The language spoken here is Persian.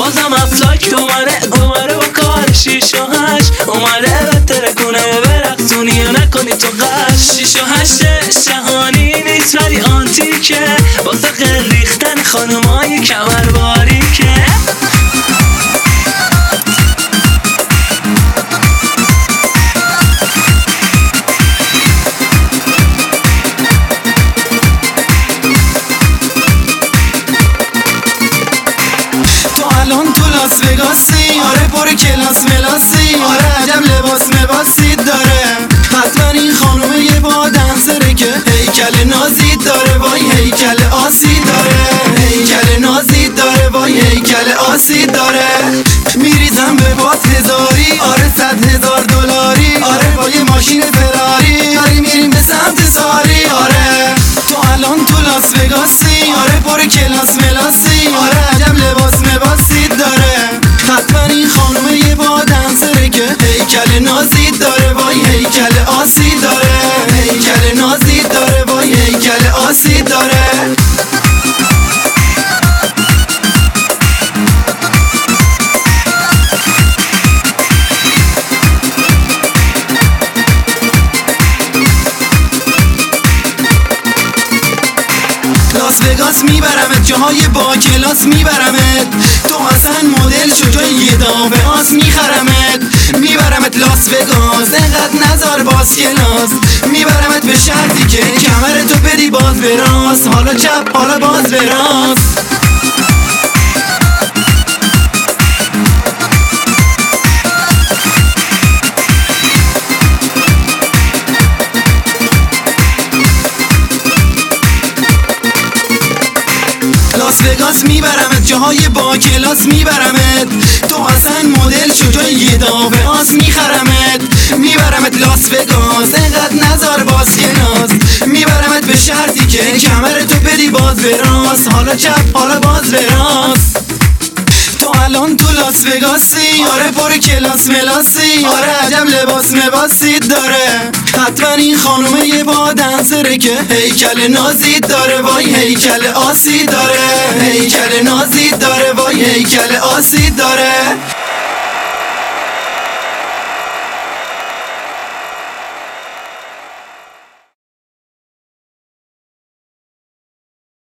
بازم افلاک اومده با کار شیش و هشت اومده بهتره کنه برقصونی و نکنی تو قش. شیش و هشتش جهانی نیست ولی آنتیکه واسه غیر ریختن خانمای کمر باریکه. الان تو لاس وگاسی، آره پر کلاس ملاسی، آره عجب لباس مباسی داره. حتما این خانومه یه با دنسره که هیکل نازی داره، وای هیکل آسی داره. هیکل نازی داره، وای هیکل آسی داره. میریزم به باد هزاری، آره 100,000 دلاری، آره با یه ماشین فراری، آره میریم به سمت ساری. آره تو الان تو لاس وگاسی، آره پر کلاس ملاسی، آره عجب لباس مباسی داره. حتما این خانومه یه با دنسره که هیکل نازی داره، وای هیکل آسی داره. هیکل نازی داره، وای هیکل آسی داره. لاس وگاس میبرمت جاهای با کلاس میبرمت، تو اصلا مدل شو جای یه دابه آس میخرمت. میبرمت لاس وگاس انقدر نزار باز کلاس، میبرمت به شرطی که کمرتو بدی باز براس، حالا چپ حالا باز براس. لاس وگاس میبرمت جاهای با کلاس میبرمت، تو اصلا مدل شو جای یه دابه آس میخرمت. میبرمت لاس وگاس انقدر نزار باز کلاس، میبرمت به شرطی که کمرتو بدی باز براس، حالا چپ حالا باز براس. تو الان تو لاس وگاسی، آره پر کلاس ملاسی، آره عجب لباس مباسی داره. حتما این خانومه یه با دنسره که هیکل نازی داره، وای هیکل آسی داره. هیکل نازی داره، وای هیکل آسی داره.